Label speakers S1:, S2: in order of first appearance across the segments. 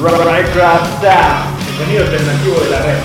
S1: Minecraft Sound, el sonido alternativo de la red.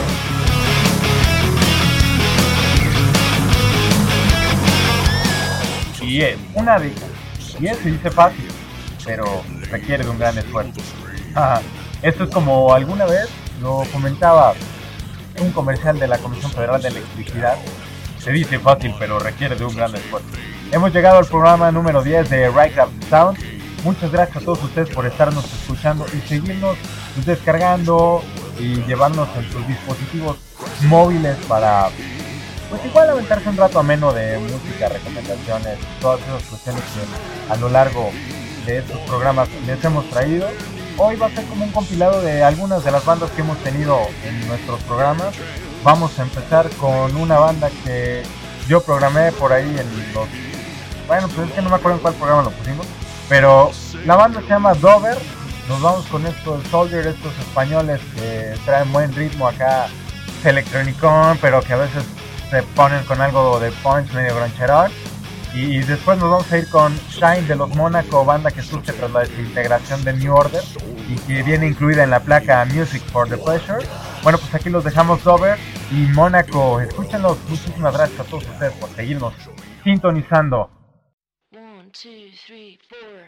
S2: Y es una década. Y eso se dice fácil, pero requiere de un gran esfuerzo. Esto es como alguna vez lo comentaba un comercial de la Comisión Federal de Electricidad. Se dice fácil, pero requiere de un gran esfuerzo. Hemos llegado al programa número 10 de Minecraft Sound. Muchas gracias a todos ustedes por estarnos escuchando y seguirnos descargando y llevarnos en sus dispositivos móviles para, pues igual, aventarse un rato ameno de música, recomendaciones, todas esas cuestiones que a lo largo de estos programas les hemos traído. Hoy va a ser como un compilado de algunas de las bandas que hemos tenido en nuestros programas. Vamos a empezar con una banda que yo programé por ahí en los... Bueno, pues es que no me acuerdo en cuál programa lo pusimos, pero la banda se llama Dover. Nos vamos con estos Soldier, estos españoles que traen buen ritmo acá, electronicón, pero que a veces se ponen con algo de punch medio groncherón. Y después nos vamos a ir con Shine de los Mónaco, banda que surge tras la desintegración de New Order y que viene incluida en la placa Music for the Pleasure. Bueno, pues aquí los dejamos, Dover y Mónaco. Escúchenlos. Muchísimas gracias a todos ustedes por seguirnos sintonizando.
S3: 1, 2, 3, 4.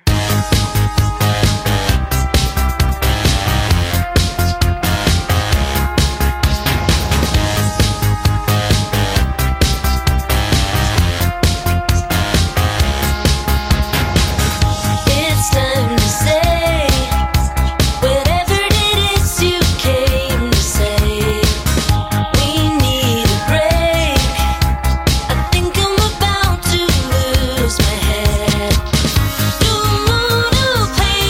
S4: Pay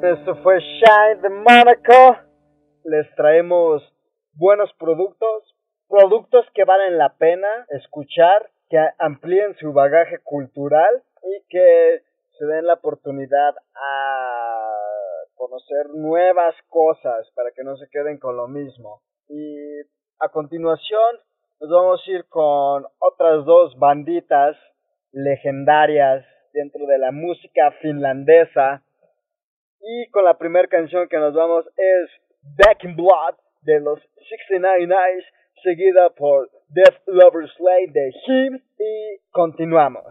S4: Esto fue Shine de Monaco. Les traemos buenos productos que valen la pena escuchar, que amplíen su bagaje cultural y que se den la oportunidad a conocer nuevas cosas para que no se queden con lo mismo. Y a continuación nos vamos a ir con otras dos banditas legendarias dentro de la música finlandesa. Y con la primera canción que nos vamos es Back in Blood de los 69 Eyes, seguida por Death Lover Slay de Him, y continuamos.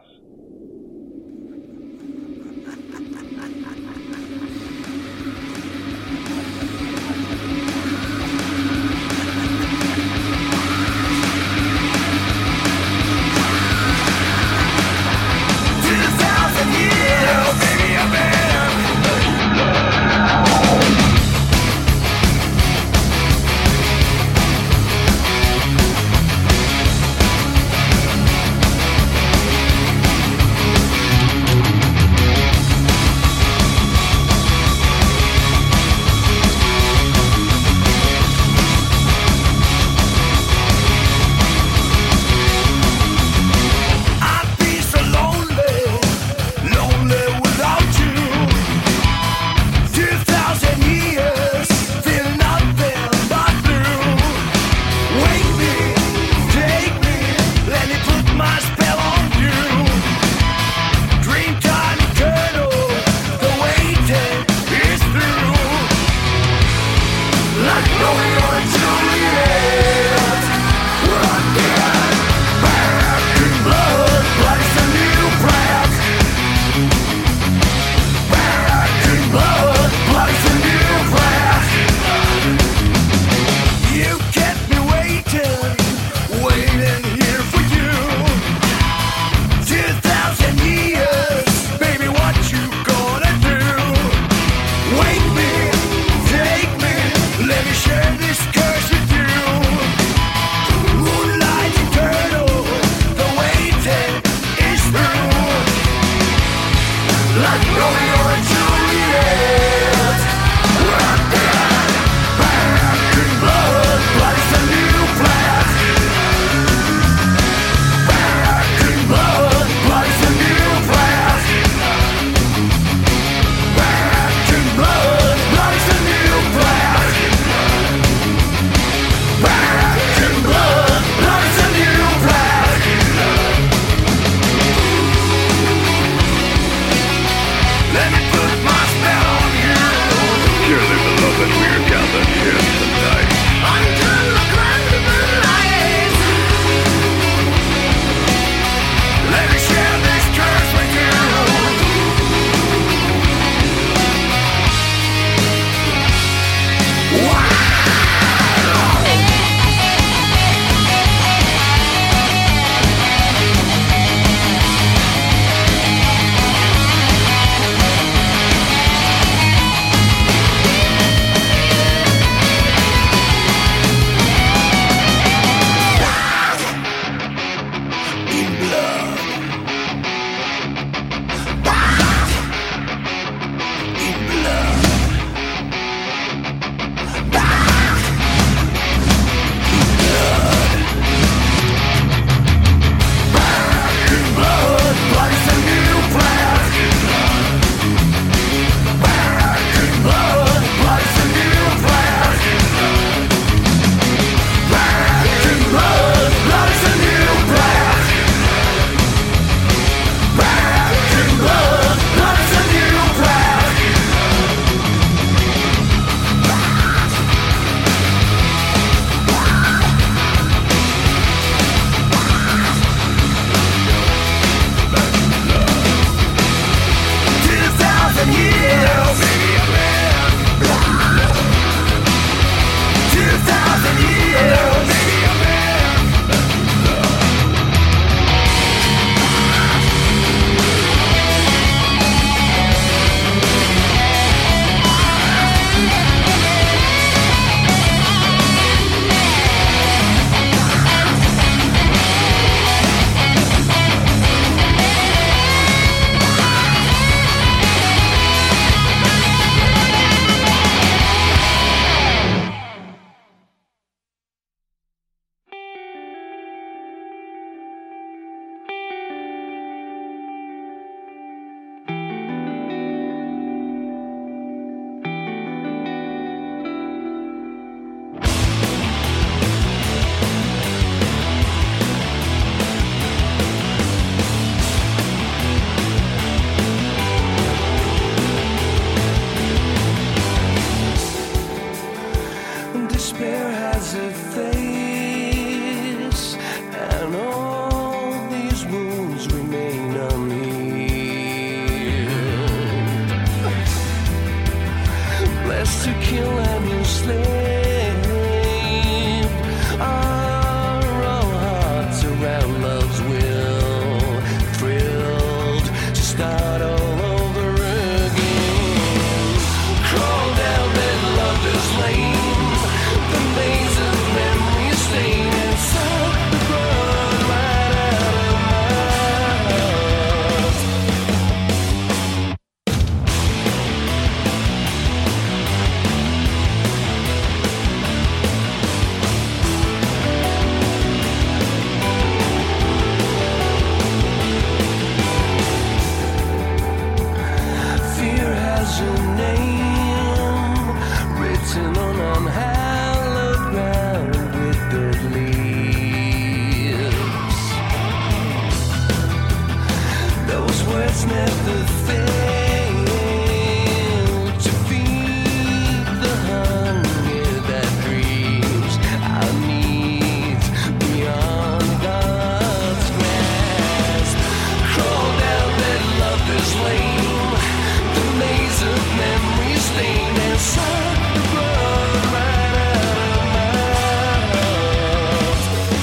S5: that's not the thing to feed the hunger that grieves our needs beyond God's grasp. Crawl down that lover's lane, the maze of memory stain, and suck the blood right out of my heart.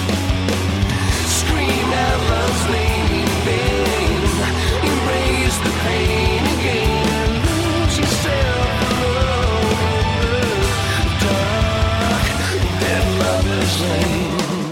S5: Scream out love's name in vain, embrace the pain again, and lose yourself alone in the dark, that lover's lane.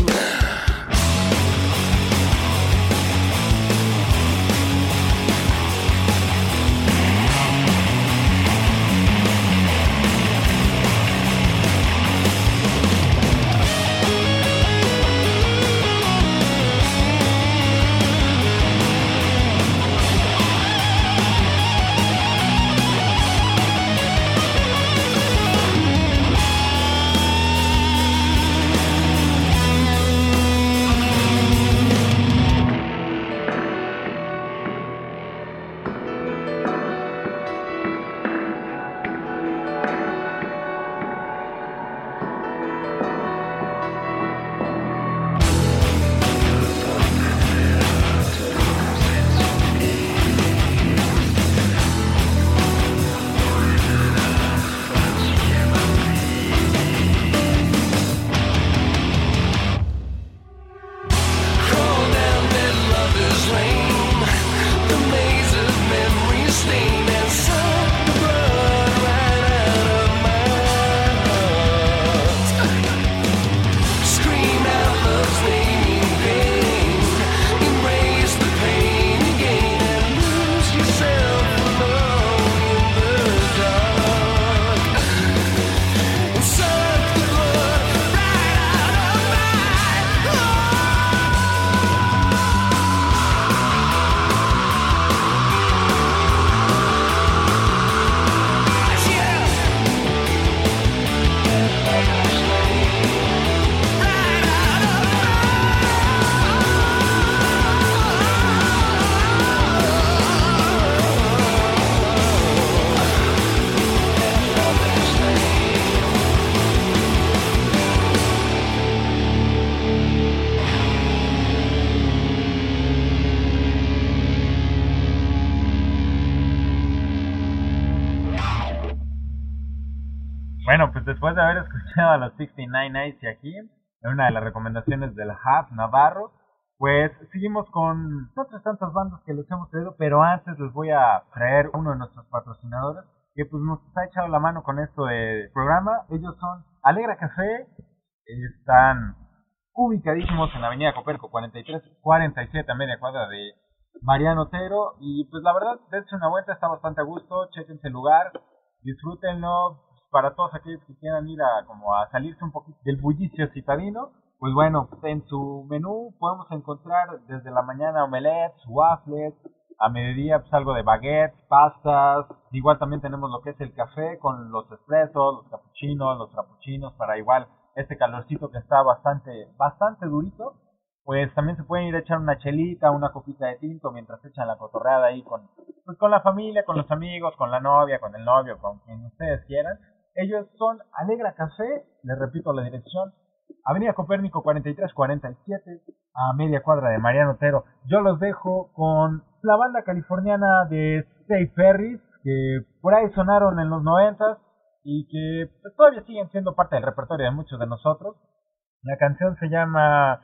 S5: Crawl down that lover's lane, the maze of memory stain, and suck the blood right out of my heart. Scream out love's name in vain, embrace the pain again, and lose yourself alone in the dark, and suck the blood right out of my heart.
S2: Bueno, pues después de haber escuchado a los 69 Nights y aquí, en una de las recomendaciones del Hub Navarro, pues seguimos con otras tantas bandas que les hemos traído, pero antes les voy a traer uno de nuestros patrocinadores que pues nos ha echado la mano con esto del programa. Ellos son Alegra Café, están ubicadísimos en la avenida Coperco 4347 a media cuadra de Mariano Otero, y pues la verdad, dense una vuelta, está bastante a gusto, chequense el lugar, disfrútenlo. Para todos aquellos que quieran ir a como a salirse un poquito del bullicio citadino, pues bueno, en su menú podemos encontrar desde la mañana omelets, waffles, a mediodía pues algo de baguettes, pastas, igual también tenemos lo que es el café con los espressos, los cappuccinos, los frappuccinos, para igual este calorcito que está bastante durito, pues también se pueden ir a echar una chelita, una copita de tinto mientras echan la cotorreada ahí con la familia, con los amigos, con la novia, con el novio, con quien ustedes quieran. Ellos son Alegra Café, les repito la dirección, Avenida Copérnico 4347, a media cuadra de Mariano Otero. Yo los dejo con la banda californiana de Stay Ferris, que por ahí sonaron en los 90s y que pues, todavía siguen siendo parte del repertorio de muchos de nosotros. La canción se llama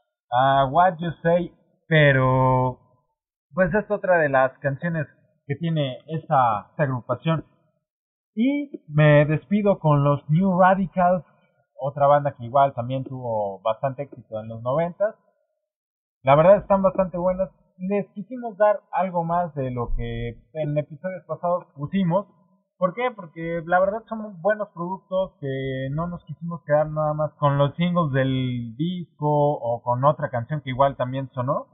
S2: What You Say, pero pues es otra de las canciones que tiene esta agrupación. Y me despido con los New Radicals, otra banda que igual también tuvo bastante éxito en los 90s. La verdad están bastante buenas. Les quisimos dar algo más de lo que en episodios pasados pusimos. ¿Por qué? Porque la verdad son buenos productos que no nos quisimos quedar nada más con los singles del disco o con otra canción que igual también sonó.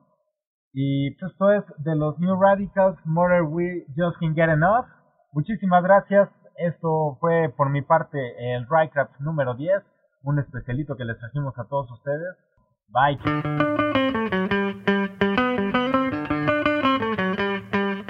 S2: Y pues esto es de los New Radicals, Mother We Just Can't Get Enough. Muchísimas gracias. Esto fue por mi parte el Rycraft número 10, un especialito que les trajimos a todos ustedes. Bye.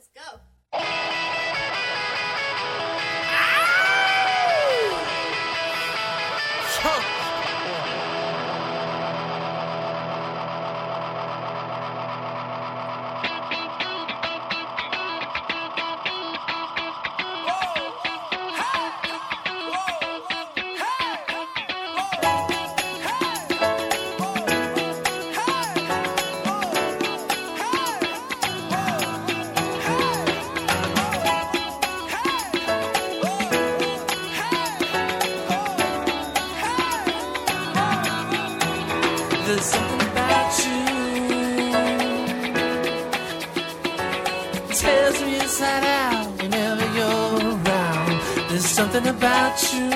S5: There's something about you tears me inside out whenever you're around. There's something about you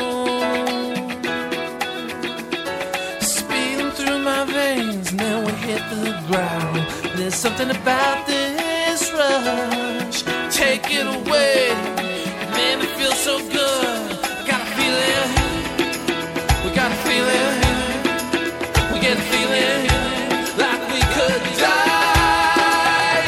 S5: speeding through my veins and then we hit the ground. There's something about this rush, take it away, it made me feel so good. Got a feeling, we got a feeling. Get a feeling like we could die.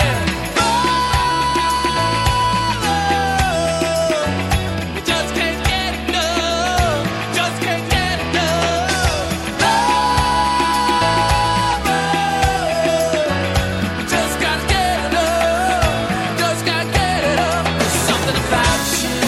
S5: We just can't get enough. Just can't get enough. Just gotta get enough. Just gotta get enough. There's something about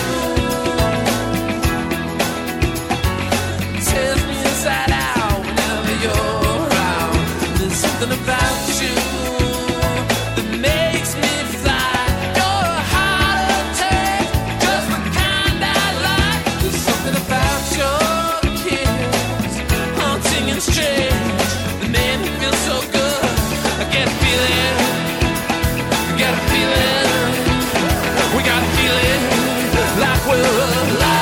S5: you tears me inside out whenever you're. Something about you that makes me fly. You're a heart attack, just the kind I like. There's something about your kiss, haunting and strange, that made me feel so good. I get a feeling, I get a feeling, we got a feeling like we're alive.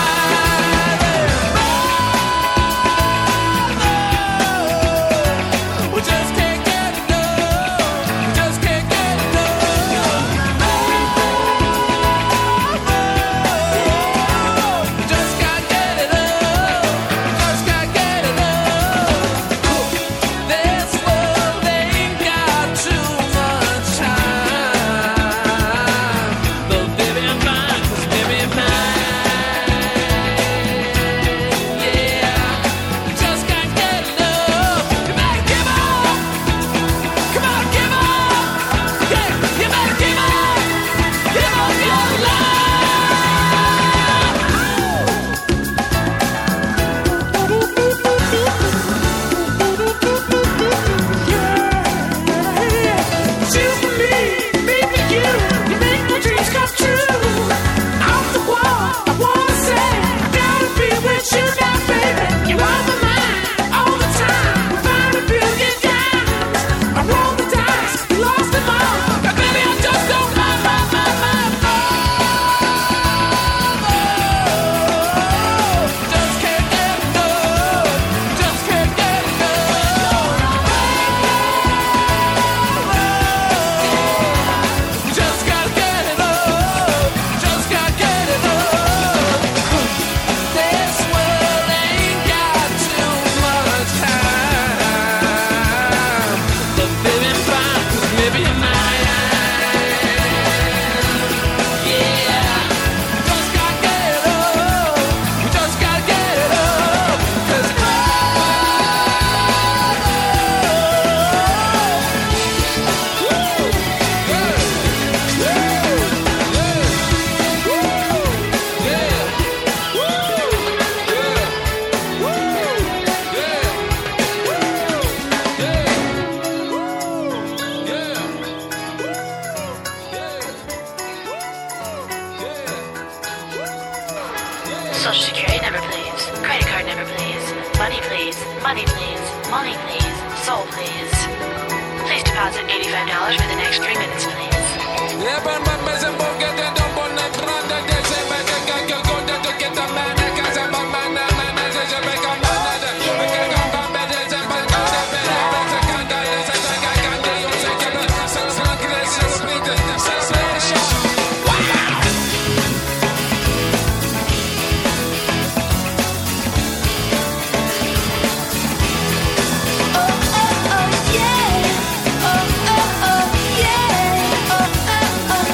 S3: Social security number, please. Credit card number, please. Money, please. Money, please. Money, please. Soul, please. Please deposit $85 for the next 3 minutes, please.
S5: Oh, oh, oh, yeah. Oh, oh, oh, yeah. Oh, oh, oh.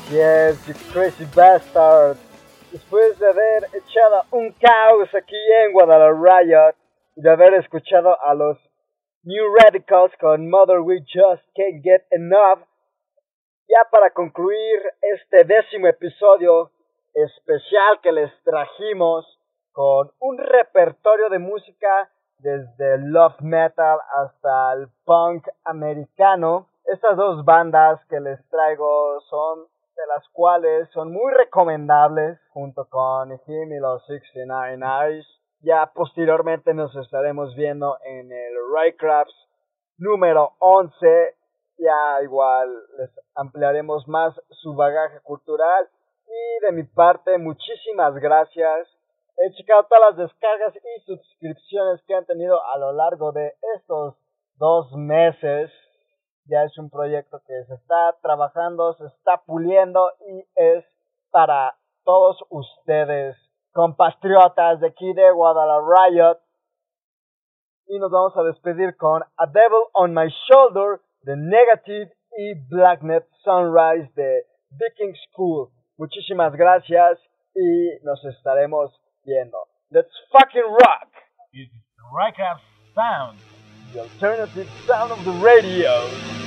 S4: Así es, you crazy bastard. Después de haber echado un caos aquí en Guadalajara Riot y de haber escuchado a los New Radicals con Mother We Just Can't Get Enough, ya para concluir este 10º episodio especial que les trajimos con un repertorio de música desde el love metal hasta el punk americano. Estas dos bandas que les traigo son de las cuales son muy recomendables, junto con Him y los 69 Eyes. Ya posteriormente nos estaremos viendo en el Raycraft número 11. Ya igual les ampliaremos más su bagaje cultural. Y de mi parte, muchísimas gracias. He checado todas las descargas y suscripciones que han tenido a lo largo de estos 2 meses. Ya es un proyecto que se está trabajando, se está puliendo y es para todos ustedes, compatriotas de aquí de Guadalajara Riot. Y nos vamos a despedir con A Devil on My Shoulder de Negative y Blacknet Sunrise de Viking School. Muchísimas gracias y nos estaremos viendo. Let's fucking rock!
S2: This is the Rycraft Sound.
S4: The alternative sound of the radio.